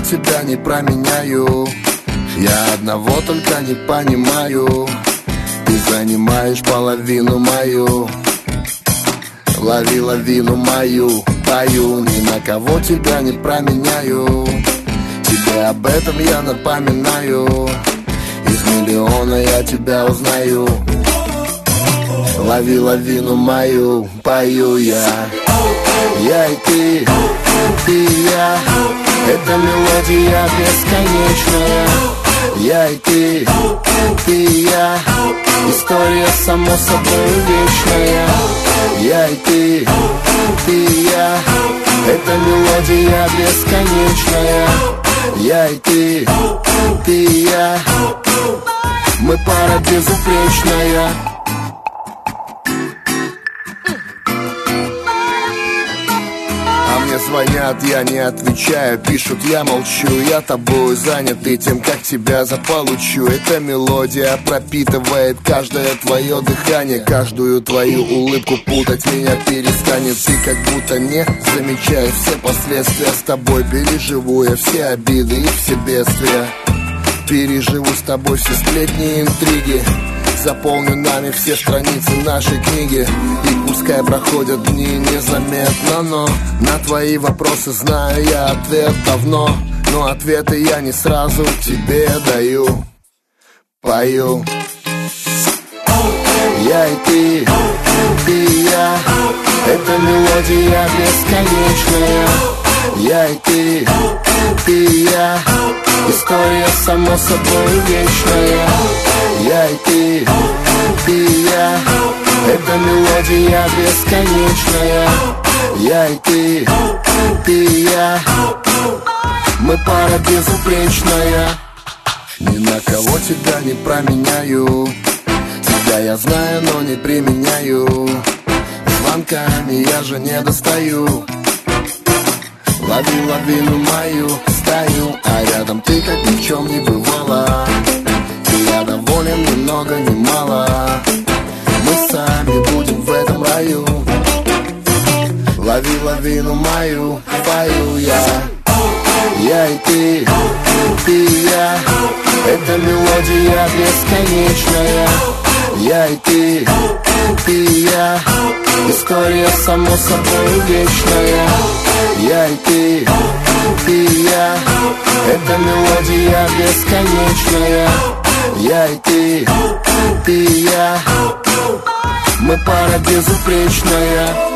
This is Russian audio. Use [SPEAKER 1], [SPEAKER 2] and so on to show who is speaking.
[SPEAKER 1] тебя не променяю. Я одного только не понимаю: ты занимаешь половину мою. Лови лавину мою, пою, ни на кого тебя не променяю. Тебе об этом я напоминаю. Из миллиона я тебя узнаю. Лови лавину мою, пою я. Я и ты и я. Это мелодия бесконечная. Я и ты и я. История само собой вечная. Я и ты и я. Это мелодия бесконечная. Я и ты и я. Мы пара безупречная. Мне звонят, я не отвечаю, пишут, я молчу. Я тобой занят и тем, как тебя заполучу. Эта мелодия пропитывает каждое твое дыхание. Каждую твою улыбку путать меня перестанет. Ты как будто не замечаешь все последствия. С тобой переживу я все обиды и все бедствия. Переживу с тобой все сплетни и интриги. Заполню нами все страницы нашей книги. И пускай проходят дни незаметно, но на твои вопросы знаю я ответ давно. Но ответы я не сразу тебе даю. Пою. Я и ты я. Это мелодия бесконечная. Я и ты я. История само собой вечная. Я и ты я. Это мелодия бесконечная. Я и ты я. Мы пара безупречная. Ни на кого тебя не променяю. Тебя я знаю, но не применяю. Звонками я же не достаю. Лови лавину мою, стою, а рядом ты, как ни в чем не бывало. И я доволен ни много ни мало. Мы сами будем в этом раю. Лови лавину мою, пою я. Я и ты я. Это мелодия бесконечная. Я и ты я. История само собой вечная. Я и ты я. Это мелодия бесконечная. Я и ты я. Мы пара безупречная.